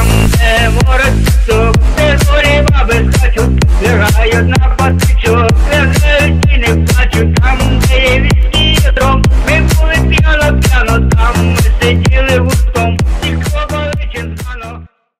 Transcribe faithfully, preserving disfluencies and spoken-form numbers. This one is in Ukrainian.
там, де ворог, де горі баби скачуть, лягають на